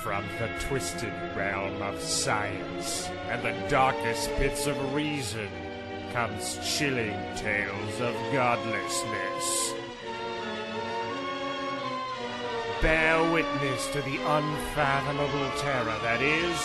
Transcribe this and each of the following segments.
From the twisted realm of science and the darkest pits of reason comes chilling tales of godlessness. Bear witness to the unfathomable terror that is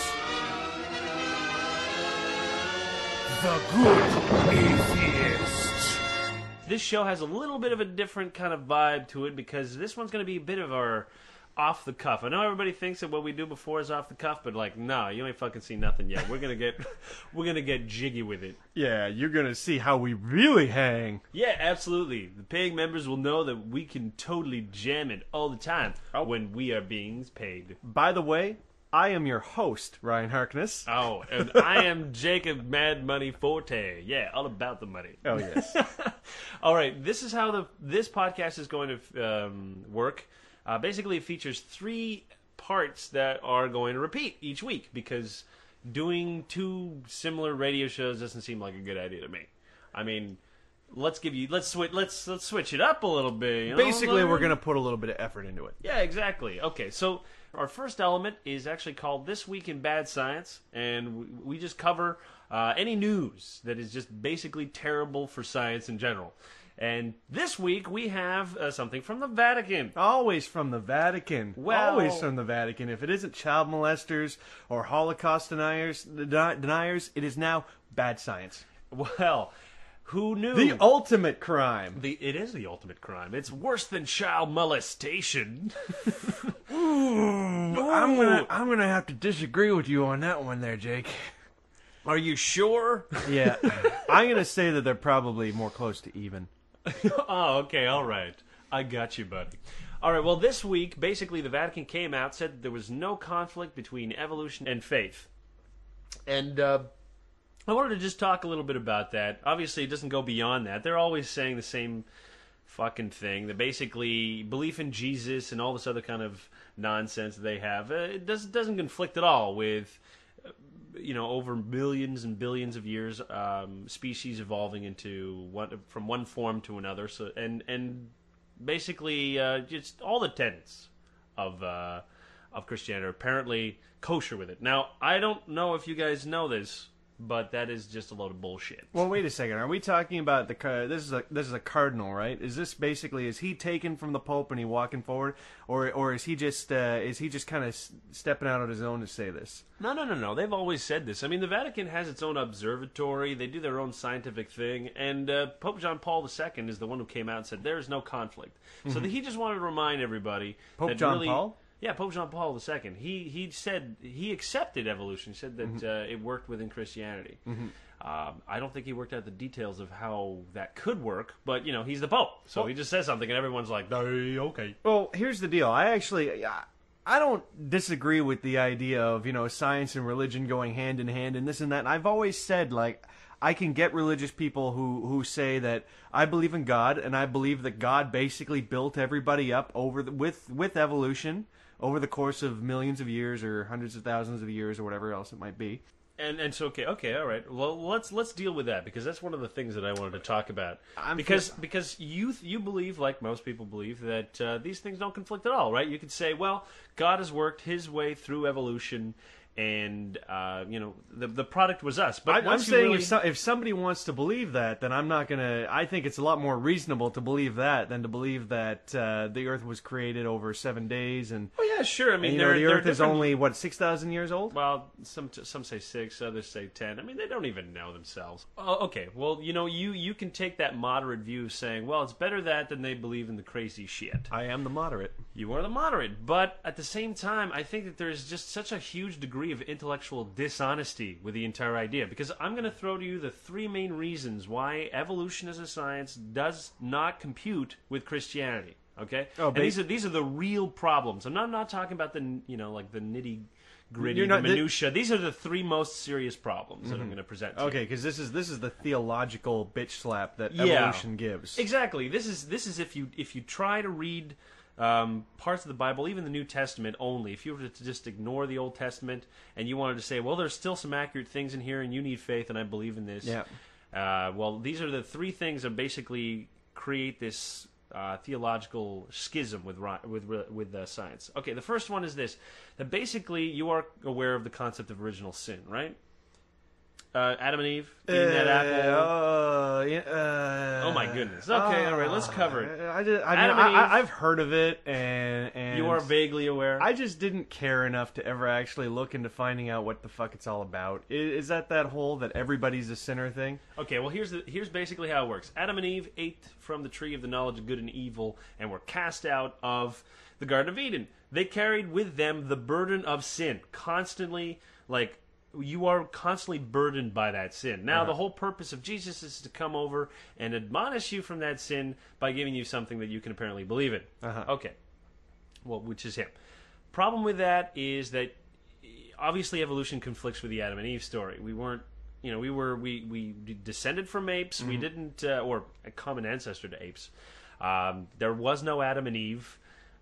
the Good Atheist. This show has a little bit of a different kind of vibe to it because this one's going to be a bit of our off the cuff. I know everybody thinks that what we do before is off the cuff, but like, no, you ain't fucking seen nothing yet. We're gonna get jiggy with it. Yeah, you're gonna see how we really hang. Yeah, absolutely. The paying members will know that we can totally jam it all the time when we are being paid. By the way, I am your host, Ryan Harkness. Oh, and I am Jacob Mad Money Forte. Yeah, all about the money. Oh, yes. All right, this is how this podcast is going to work. Basically, it features 3 parts that are going to repeat each week because doing 2 similar radio shows doesn't seem like a good idea to me. I mean, let's switch it up a little bit. You know? Basically, we're going to put a little bit of effort into it. Yeah, exactly. Okay, so our first element is actually called This Week in Bad Science, and we just cover any news that is just basically terrible for science in general. And this week we have something from the Vatican. Always from the Vatican. Well, always from the Vatican. If it isn't child molesters or Holocaust deniers, it is now bad science. Well, who knew? The ultimate crime. It is the ultimate crime. It's worse than child molestation. I'm gonna have to disagree with you on that one there, Jake. Are you sure? Yeah. I'm gonna say that they're probably more close to even. Oh, okay, all right. I got you, buddy. All right, well, this week, basically, the Vatican came out, said that there was no conflict between evolution and faith. And I wanted to just talk a little bit about that. Obviously, it doesn't go beyond that. They're always saying the same fucking thing. That basically, belief in Jesus and all this other kind of nonsense that they have, it doesn't conflict at all with... over millions and billions of years, species evolving from one form to another. So and basically just all the tenets of Christianity are apparently kosher with it. Now, I don't know if you guys know this, but that is just a load of bullshit. Well, wait a second. Are we talking about this is a cardinal, right? Is this basically, is he taken from the Pope and he walking forward, or is he just kind of stepping out on his own to say this? No. They've always said this. I mean, the Vatican has its own observatory. They do their own scientific thing, and Pope John Paul II is the one who came out and said there is no conflict. Mm-hmm. So he just wanted to remind everybody Pope that John Paul. Yeah, Pope John Paul II. He said he accepted evolution. He said that it worked within Christianity. Mm-hmm. I don't think he worked out the details of how that could work, but he's the Pope, so he just says something and everyone's like, okay. Well, here's the deal. I don't disagree with the idea of science and religion going hand in hand and this and that. And I've always said I can get religious people who say that I believe in God and I believe that God basically built everybody up with evolution over the course of millions of years or hundreds of thousands of years or whatever else it might be. And so okay, all right. Well, let's deal with that because that's one of the things that I wanted to talk about. Because you believe, like most people believe, that these things don't conflict at all, right? You could say, well, God has worked His way through evolution, and the product was us. But I'm saying if somebody wants to believe that, then I'm not gonna. I think it's a lot more reasonable to believe that than to believe that the Earth was created over 7 days. And yeah, sure. I mean, the Earth is only 6,000 years old. Well, some say 6, others say 10. I mean, they don't even know themselves. Oh, okay. Well, you can take that moderate view of saying, well, it's better that than they believe in the crazy shit. I am the moderate. You are the moderate, but at the same time, I think that there's just such a huge degree of intellectual dishonesty with the entire idea, because I'm going to throw to you the 3 main reasons why evolution as a science does not compute with Christianity. Okay, and these are the real problems. I'm not talking about the the nitty gritty, the minutia. These are the 3 most serious problems that I'm going to present to you. Okay, because this is the theological bitch slap that evolution gives. Exactly. This is if you try to read parts of the Bible, even the New Testament only, if you were to just ignore the Old Testament and you wanted to say, well, there's still some accurate things in here and you need faith and I believe in this. Yeah. Well, these are the 3 things that basically create this theological schism with science. Okay, the first one is this: that basically you are aware of the concept of original sin, right? Adam and Eve eating that apple. Oh my goodness. Okay, all right, let's cover it. I've heard of it, and you are vaguely aware. I just didn't care enough to ever actually look into finding out what the fuck it's all about. Is that whole that everybody's a sinner thing? Okay, well here's basically how it works. Adam and Eve ate from the tree of the knowledge of good and evil and were cast out of the Garden of Eden. They carried with them the burden of sin, constantly, like, you are constantly burdened by that sin. Now, the whole purpose of Jesus is to come over and admonish you from that sin by giving you something that you can apparently believe in. Okay. Well, which is him. Problem with that is that obviously evolution conflicts with the Adam and Eve story. We weren't, we descended from apes. We didn't, or a common ancestor to apes. There was no Adam and Eve.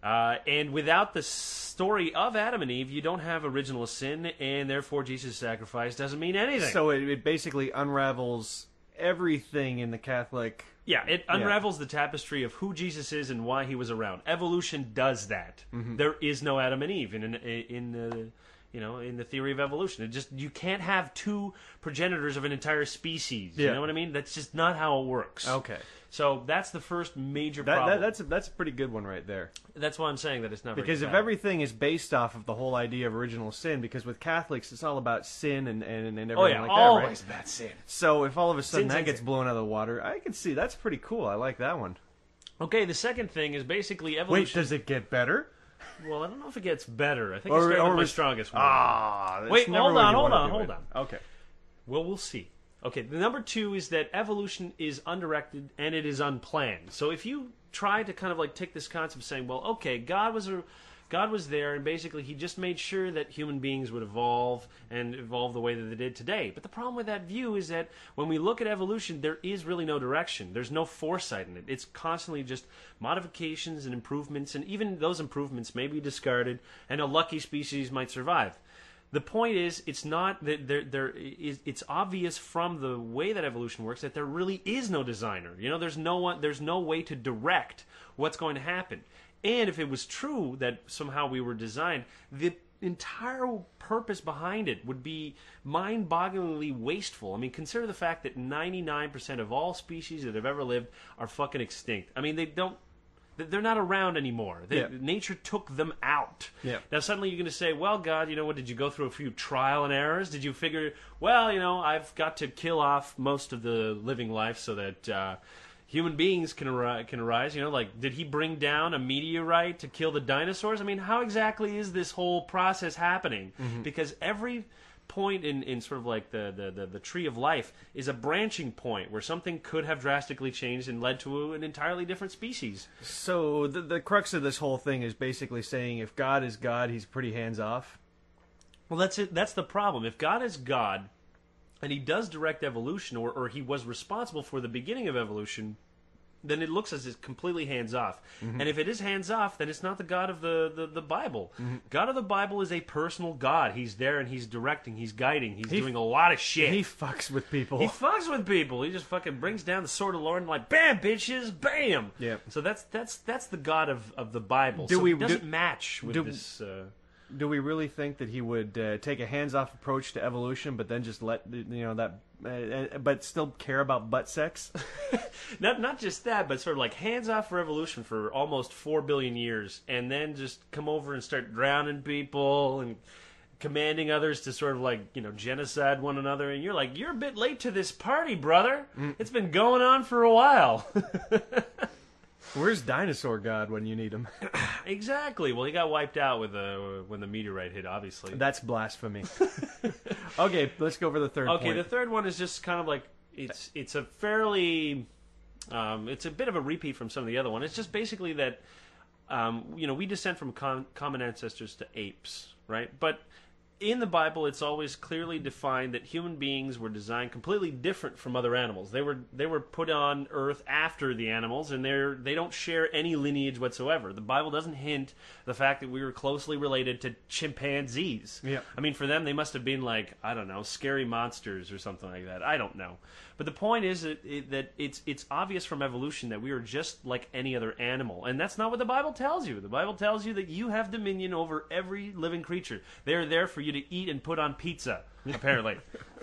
And without the story of Adam and Eve, you don't have original sin, and therefore Jesus' sacrifice doesn't mean anything. So it basically unravels everything in the Catholic... Yeah, it unravels the tapestry of who Jesus is and why he was around. Evolution does that. There is no Adam and Eve in the theory of evolution. You can't have two progenitors of an entire species. You know what I mean? That's just not how it works. Okay. So that's the first major problem. That's a pretty good one right there. That's why I'm saying that it's not because very if everything is based off of the whole idea of original sin, because with Catholics it's all about sin and everything like that, right? Always about sin. So if all of a sudden Sin, that gets blown out of the water, I can see that's pretty cool. I like that one. Okay, the second thing is basically Wait, evolution. does it get better? Well, I don't know if it gets better. I think it's starting with my strongest one. That's Wait, never hold what on, you hold wanna on, do hold it. on. Okay. Well, we'll see. Okay, the number two is that evolution is undirected and it is unplanned. So if you try to kind of like take this concept of saying, well, okay, God was there, and basically he just made sure that human beings would evolve and evolve the way that they did today. But the problem with that view is that when we look at evolution, there is really no direction. There's no foresight in it. It's constantly just modifications and improvements, and even those improvements may be discarded, and a lucky species might survive. The point is, it's not that it's obvious from the way that evolution works that there really is no designer. There's no way to direct what's going to happen. And if it was true that somehow we were designed, the entire purpose behind it would be mind-bogglingly wasteful. I mean, consider the fact that 99% of all species that have ever lived are fucking extinct. I mean, they're not around anymore. Nature took them out. Yeah. Now suddenly you're going to say, well, God, what, did you go through a few trial and errors? Did you figure, well, I've got to kill off most of the living life so that human beings can arise? Like, did he bring down a meteorite to kill the dinosaurs? I mean, how exactly is this whole process happening? Because every point in sort of like the tree of life is a branching point where something could have drastically changed and led to an entirely different species. So the crux of this whole thing is basically saying if God is God, he's pretty hands off. Well, that's it. That's the problem. If God is God, and he does direct evolution, or he was responsible for the beginning of evolution, then it looks as it's completely hands-off. And if it is hands-off, then it's not the God of the Bible. God of the Bible is a personal God. He's there and he's directing, he's guiding, he's doing a lot of shit. He fucks with people. He fucks with people. He just fucking brings down the sword of the Lord and like, bam, bitches, bam! Yeah. So that's the God of the Bible. It doesn't match with this... Do we really think that he would take a hands-off approach to evolution, but then just let but still care about butt sex? Not just that, but sort of like hands-off for evolution for almost 4 billion years, and then just come over and start drowning people and commanding others to sort of like genocide one another. And you're like, you're a bit late to this party, brother. It's been going on for a while. Where's Dinosaur God when you need him? Exactly. Well, he got wiped out when the meteorite hit, obviously. That's blasphemy. Okay, let's go for the third point. Okay, the third one is just kind of like, it's a fairly, it's a bit of a repeat from some of the other one. It's just basically that, we descend from common ancestors to apes, right? But in the Bible, it's always clearly defined that human beings were designed completely different from other animals. They were put on Earth after the animals, and they don't share any lineage whatsoever. The Bible doesn't hint the fact that we were closely related to chimpanzees. Yeah. I mean, for them, they must have been like, I don't know, scary monsters or something like that. I don't know. But the point is that it's obvious from evolution that we are just like any other animal. And that's not what the Bible tells you. The Bible tells you that you have dominion over every living creature. They're there for you to eat and put on pizza, apparently.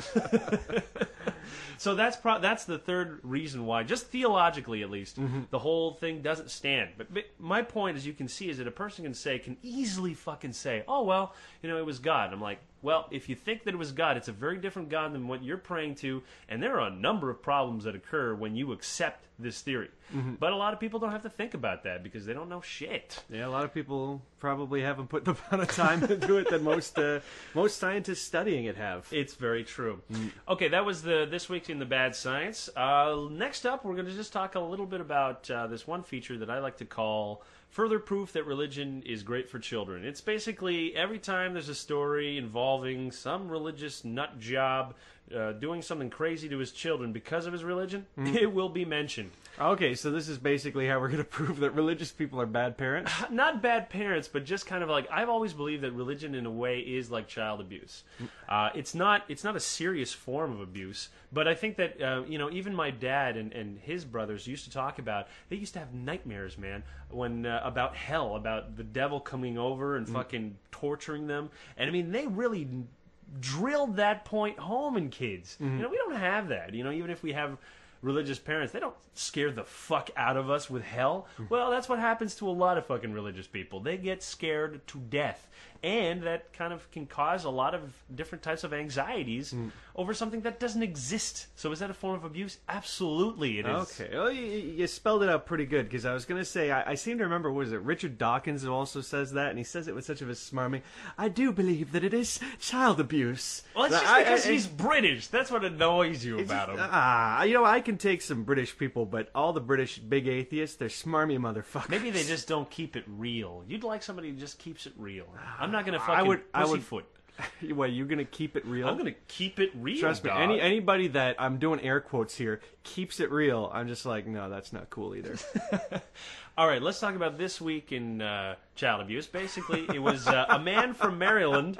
So that's the third reason why, just theologically at least, the whole thing doesn't stand. But my point, as you can see, is that a person can easily fucking say, oh, well, it was God. I'm like, well, if you think that it was God, it's a very different God than what you're praying to, and there are a number of problems that occur when you accept this theory. But a lot of people don't have to think about that because they don't know shit. Yeah, a lot of people probably haven't put the amount of time into it that most scientists studying it have. It's very true. Okay, that was this week in the bad science. Next up, we're going to just talk a little bit about this one feature that I like to call further proof that religion is great for children. It's basically every time there's a story involving some religious nut job doing something crazy to his children because of his religion, it will be mentioned. Okay, so this is basically how we're going to prove that religious people are bad parents? Not bad parents, but just kind of like, I've always believed that religion in a way is like child abuse. It's not a serious form of abuse, but I think that even my dad and his brothers used to talk about, they used to have nightmares, man, when about hell, about the devil coming over and fucking torturing them. And I mean, they really drilled that point home in kids. We don't have that. Even if we have religious parents, they don't scare the fuck out of us with hell. Well, that's what happens to a lot of fucking religious people. They get scared to death. And that kind of can cause a lot of different types of anxieties over something that doesn't exist. So is that a form of abuse? Absolutely it is. Okay. Well, you spelled it out pretty good, because I was going to say, I seem to remember, what is it, Richard Dawkins who also says that, and he says it with such of a smarmy, I do believe that it is child abuse. Well, it's just because he's British. That's what annoys you about him. I can take some British people, but all the British big atheists, they're smarmy motherfuckers. Maybe they just don't keep it real. You'd like somebody who just keeps it real. I'm not going to fucking pussyfoot. What, you're going to keep it real? I'm going to keep it real, Trust me, dog. anybody that, I'm doing air quotes here, keeps it real, I'm just like, no, that's not cool either. All right, let's talk about this week in child abuse. Basically, it was a man from Maryland.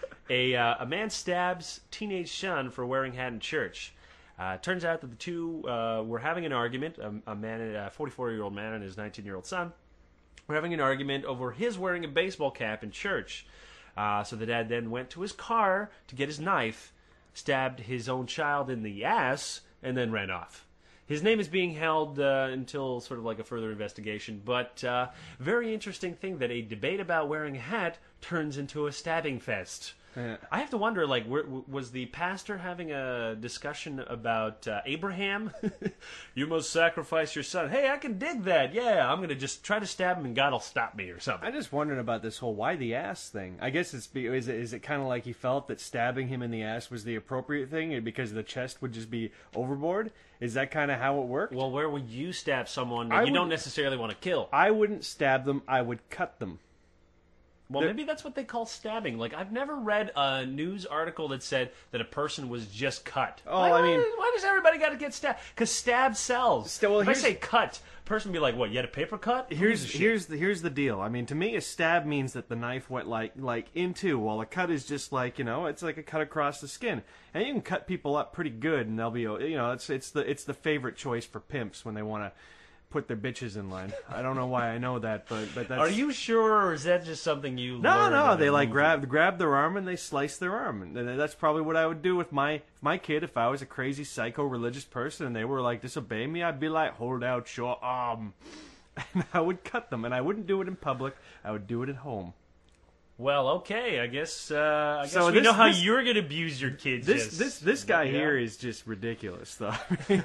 A man stabs teenage son for wearing hat in church. Turns out that the two were having an argument. A 44-year-old man and his 19-year-old son were having an argument over his wearing a baseball cap in church. So the dad then went to his car to get his knife, stabbed his own child in the ass, and then ran off. His name is being held until sort of like a further investigation, but very interesting thing that a debate about wearing a hat turns into a stabbing fest. Yeah. I have to wonder, like, was the pastor having a discussion about Abraham? You must sacrifice your son. Hey, I can dig that. Yeah, I'm going to just try to stab him and God will stop me or something. I'm just wondering about this whole why the ass thing. I guess is it kind of like he felt that stabbing him in the ass was the appropriate thing because the chest would just be overboard? Is that kind of how it worked? Well, where would you stab someone that you don't necessarily want to kill? I wouldn't stab them. I would cut them. Well, maybe that's what they call stabbing. Like, I've never read a news article that said that a person was just cut. Oh, why does everybody got to get stabbed? Because stab sells. If I say cut, a person would be like, what, you had a paper cut? Here's the deal. I mean, to me, a stab means that the knife went like into, while a cut is just like, it's like a cut across the skin. And you can cut people up pretty good, and they'll be, it's the favorite choice for pimps when they want to put their bitches in line. I don't know why I know that, but that's... Are you sure, or is that just something you learned? No, they like grab their arm and they slice their arm. And that's probably what I would do with my kid if I was a crazy psycho religious person and they were like disobeying me. I'd be like, hold out your arm. And I would cut them, and I wouldn't do it in public. I would do it at home. Well, okay, I guess we know how you're going to abuse your kids. This guy here is just ridiculous, though.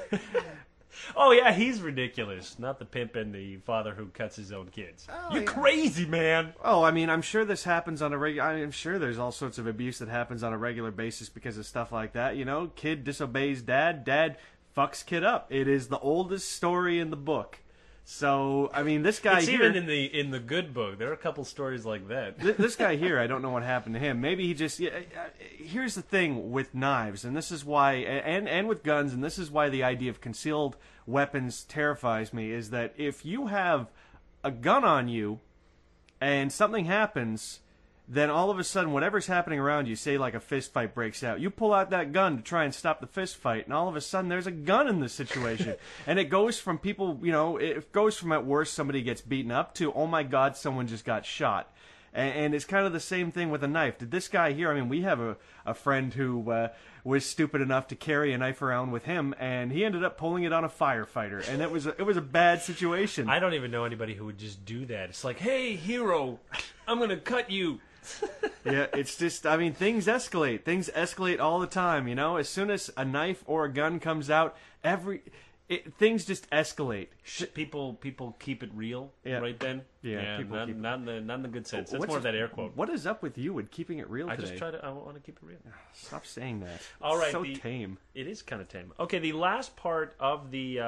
Oh, yeah, he's ridiculous. Not the pimp and the father who cuts his own kids. Oh, you're crazy, man. Oh, I mean, I'm sure this happens on a regular... I'm sure there's all sorts of abuse that happens on a regular basis because of stuff like that. Kid disobeys dad, dad fucks kid up. It is the oldest story in the book. So, I mean, this guy It's here... even in the good book. There are a couple stories like that. This guy here, I don't know what happened to him. Maybe he just... here's the thing with knives, and this is why... And with guns, and this is why the idea of concealed weapons terrifies me, is that if you have a gun on you and something happens... then all of a sudden, whatever's happening around you, say like a fist fight breaks out, you pull out that gun to try and stop the fist fight, and all of a sudden there's a gun in the situation. And it goes from people, it goes from at worst somebody gets beaten up to, oh my God, someone just got shot. And it's kind of the same thing with a knife. Did this guy here, I mean, we have a friend who was stupid enough to carry a knife around with him, and he ended up pulling it on a firefighter, and it was a bad situation. I don't even know anybody who would just do that. It's like, hey, hero, I'm going to cut you. Yeah, it's just, I mean, things escalate. Things escalate all the time, As soon as a knife or a gun comes out, things just escalate. People keep it real, Yeah. right then? Yeah, people keep not in the good sense. That's more of that air quote. What is up with you with keeping it real today? I want to keep it real. Stop saying that. All right, so tame. It is kind of tame. Okay, the last part of the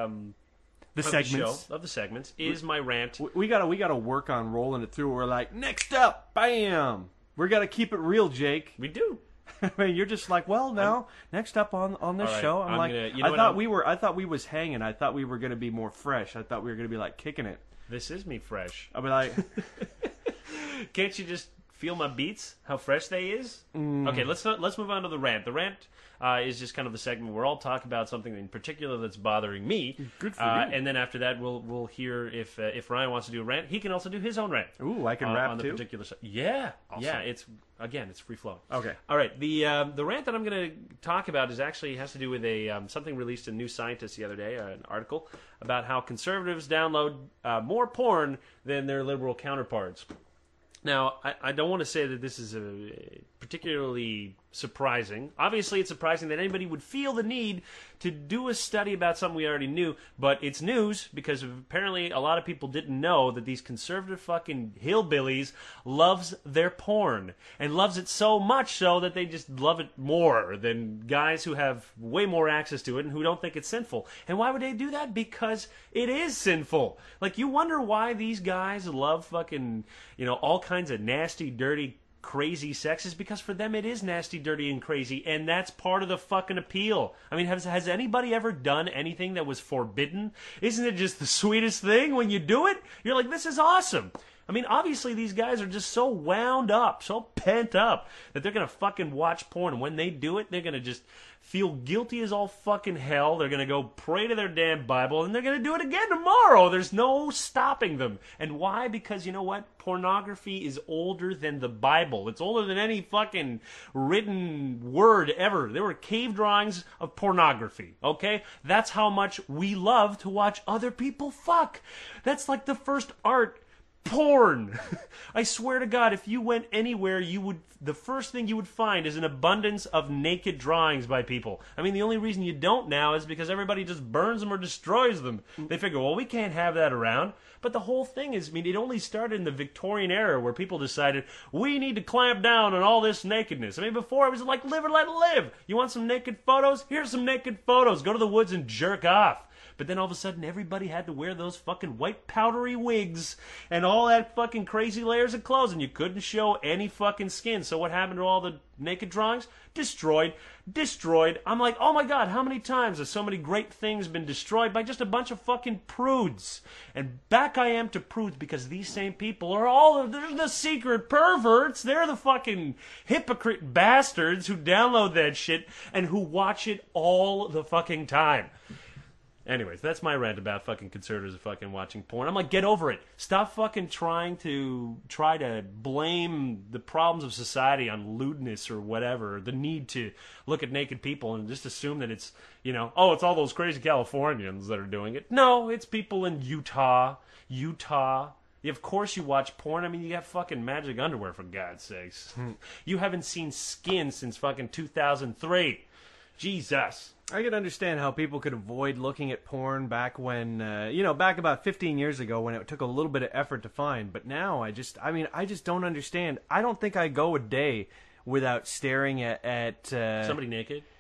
segments is my rant. We gotta work on rolling it through. We're like, next up, bam. We gotta keep it real, Jake. We do. I mean, you're just like, well, now next up on this right, show, I'm like, I thought we was hanging. I thought we were gonna be more fresh. I thought we were gonna be like kicking it. This is me fresh. I'll be like, can't you just feel my beats? How fresh they is? Okay, let's move on to the rant. The rant is just kind of the segment where I'll talk about something in particular that's bothering me. Good for you. And then after that, we'll hear if Ryan wants to do a rant. He can also do his own rant. ooh, I can rap on the too. particular. Yeah, Awesome. yeah. It's free flowing. Okay. All right. The rant that I'm going to talk about has to do with something released in New Scientist the other day, an article about how conservatives download more porn than their liberal counterparts. Now, I don't want to say that this is particularly surprising. Obviously, it's surprising that anybody would feel the need to do a study about something we already knew, but it's news because apparently a lot of people didn't know that these conservative fucking hillbillies loves their porn, and loves it so much so that they just love it more than guys who have way more access to it and who don't think it's sinful. And why would they do that? Because it is sinful. Like, you wonder why these guys love fucking, all kinds of nasty, dirty, crazy sex, is because for them it is nasty, dirty, and crazy, and that's part of the fucking appeal. I mean, has anybody ever done anything that was forbidden? Isn't it just the sweetest thing when you do it? You're like, this is awesome. I mean, obviously these guys are just so wound up, so pent up, that they're gonna fucking watch porn, and when they do it, they're gonna just feel guilty as all fucking hell. They're gonna go pray to their damn Bible, and they're gonna do it again tomorrow. There's no stopping them. And why? Because you know what? Pornography is older than the Bible. It's older than any fucking written word ever. There were cave drawings of pornography, okay? That's how much we love to watch other people fuck. That's like the first art. Porn. I swear to God, if you went anywhere, the first thing you would find is an abundance of naked drawings by people. I mean, the only reason you don't now is because everybody just burns them or destroys them. They figure, well, we can't have that around. But the whole thing is, I mean, it only started in the Victorian era where people decided, we need to clamp down on all this nakedness. I mean, before it was like, live or let live. You want some naked photos? Here's some naked photos. Go to the woods and jerk off. But then all of a sudden, everybody had to wear those fucking white powdery wigs and all that fucking crazy layers of clothes, and you couldn't show any fucking skin. So what happened to all the naked drawings? Destroyed. I'm like, oh my God, how many times have so many great things been destroyed by just a bunch of fucking prudes? And back I am to prudes, because they're the secret perverts. They're the fucking hypocrite bastards who download that shit and who watch it all the fucking time. Anyways, that's my rant about fucking conservatives fucking watching porn. I'm like, get over it. Stop fucking trying to blame the problems of society on lewdness or whatever, the need to look at naked people and just assume that it's, it's all those crazy Californians that are doing it. No, it's people in Utah. Of course you watch porn. I mean, you got fucking magic underwear, for God's sakes. You haven't seen skin since fucking 2003. Jesus. I can understand how people could avoid looking at porn back when, back about 15 years ago when it took a little bit of effort to find. But now I just don't understand. I don't think I go a day without staring at somebody naked.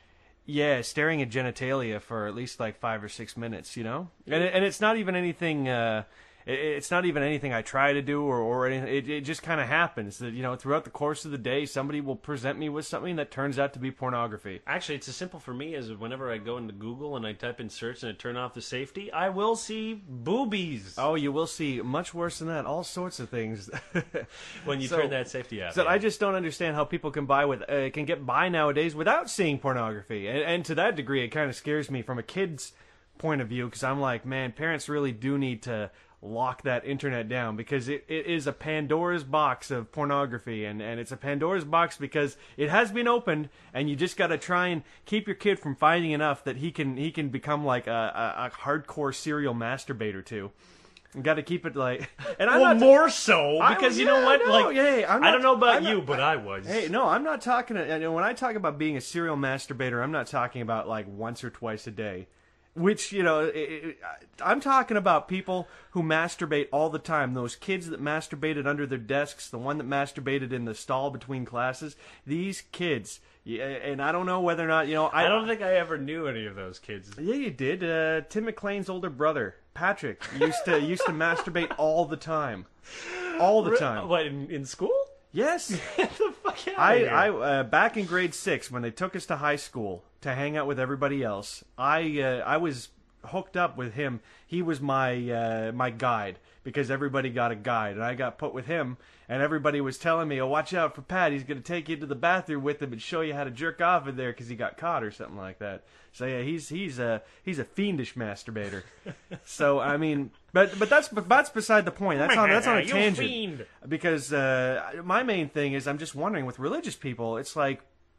Yeah, staring at genitalia for at least like 5 or 6 minutes, you know, and it's not even anything. It's not even anything I try to do or anything. It just kind of happens that, you know, throughout the course of the day, somebody will present me with something that turns out to be pornography. Actually, it's as simple for me as whenever I go into Google and I type in search and I turn off the safety, I will see boobies. Oh, you will see much worse than that. All sorts of things. When you turn that safety off. So I just don't understand how people can get by nowadays without seeing pornography. And to that degree, it kind of scares me from a kid's point of view, because I'm like, man, parents really do need to lock that internet down, because it is a Pandora's box of pornography, and it's a Pandora's box because it has been opened, and you just got to try and keep your kid from finding enough that he can become like a hardcore serial masturbator too. You got to keep it like, and I'm well, not more so because you know what? No, like, hey, I don't know about you, but I was. Hey, no, I'm not talking. When I talk about being a serial masturbator, I'm not talking about like once or twice a day. Which, you know, I'm talking about people who masturbate all the time. Those kids that masturbated under their desks, the one that masturbated in the stall between classes. These kids, and I don't know whether or not, you know... I don't think I ever knew any of those kids. Yeah, you did. Tim McLean's older brother, Patrick, used to masturbate all the time. All the time. What, in school? Yes. Get the fuck out of here. I back in grade 6, when they took us to high school to hang out with everybody else, I was hooked up with him. He was my guide, because everybody got a guide, and I got put with him, and everybody was telling me, oh, watch out for Pat, he's going to take you to the bathroom with him and show you how to jerk off in there because he got caught or something like that. So yeah, he's a fiendish masturbator. So I mean, but that's beside the point. That's on a tangent. Fiend. Because my main thing is, I'm just wondering, with religious people, it's like,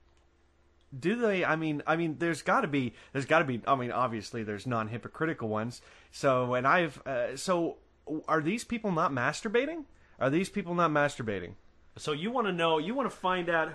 do they? I mean, there's got to be. I mean, obviously, there's non-hypocritical ones. So, so are these people not masturbating? Are these people not masturbating? So you want to know? You want to find out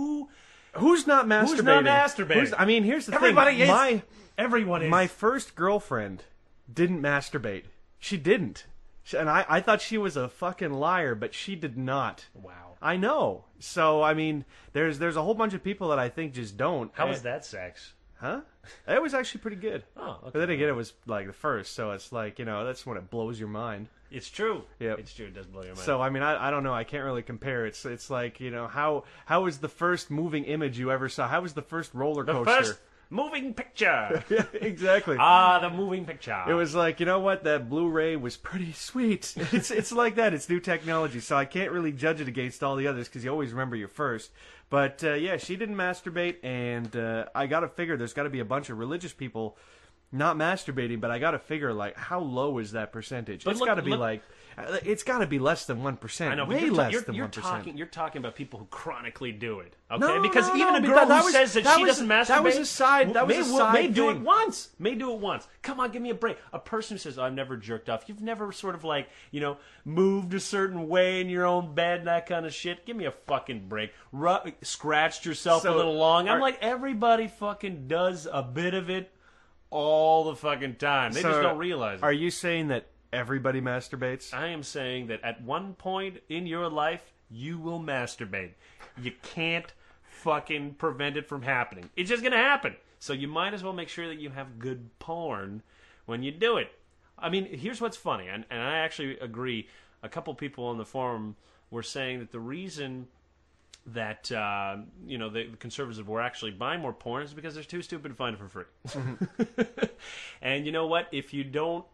who's not masturbating? Who's not masturbating? Here's the Everybody thing. is. Everyone is. My first girlfriend didn't masturbate. She didn't. And I thought she was a fucking liar, but she did not. Wow. I know. So, I mean, there's a whole bunch of people that I think just don't. How was that sex? Huh? It was actually pretty good. Oh, okay. But then again, it was like the first, so it's like, you know, that's when it blows your mind. It's true. Yep. It's true. It does blow your mind. So, I mean, I don't know. I can't really compare. It's like, you know, how was the first moving image you ever saw? How was the first roller coaster? The first moving picture. Yeah, exactly. The moving picture. It was like, you know what? That Blu-ray was pretty sweet. It's like that. It's new technology, so I can't really judge it against all the others because you always remember your first. But yeah, she didn't masturbate, and I got to figure there's got to be a bunch of religious people not masturbating, but I got to figure, like, how low is that percentage? But it's got to be like, it's got to be less than 1%. I know, way less than 1%. You're talking about people who chronically do it, okay? No, because no, even no, a girl that who was- says that that she was- doesn't masturbate, that was a side- that was a side may do it thing. once. May do it once. Come on, give me a break. A person who says, "I've never jerked off," you've never sort of like, you know, moved a certain way in your own bed, and that kind of shit. Give me a fucking break. Scratched yourself a little long. I'm like, everybody fucking does a bit of it all the fucking time. They just don't realize it. Are you saying that everybody masturbates? I am saying that at one point in your life, you will masturbate. You can't fucking prevent it from happening. It's just going to happen. So you might as well make sure that you have good porn when you do it. I mean, here's what's funny, and I actually agree. A couple people on the forum were saying that the reason that you know, the conservatives were actually buying more porn is because they're too stupid to find it for free. And you know what? If you're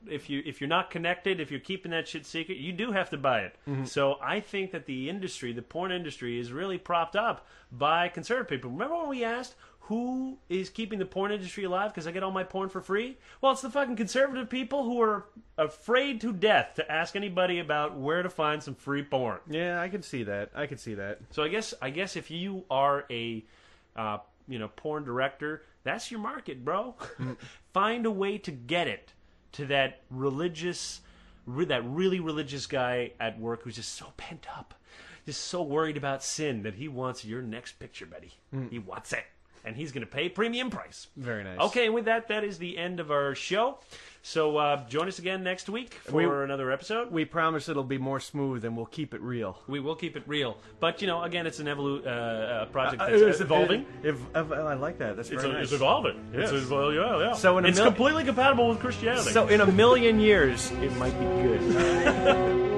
not connected, if you're keeping that shit secret, you do have to buy it. So I think that the porn industry, is really propped up by conservative people. Remember when we asked who is keeping the porn industry alive because I get all my porn for free? Well, it's the fucking conservative people who are afraid to death to ask anybody about where to find some free porn. Yeah, I can see that. So I guess if you are a porn director, that's your market, bro. Find a way to get it to that really religious guy at work who's just so pent up, just so worried about sin that he wants your next picture, buddy. He wants it. and he's going to pay premium price. Very nice. Okay, and with that, that is the end of our show. So join us again next week for another episode. We promise it'll be more smooth, and we'll keep it real. We will keep it real. But, again, it's an project that's evolving. I like that. That's very nice. It's evolving. Yes. Yeah. So it's completely compatible with Christianity. So in a million years, it might be good.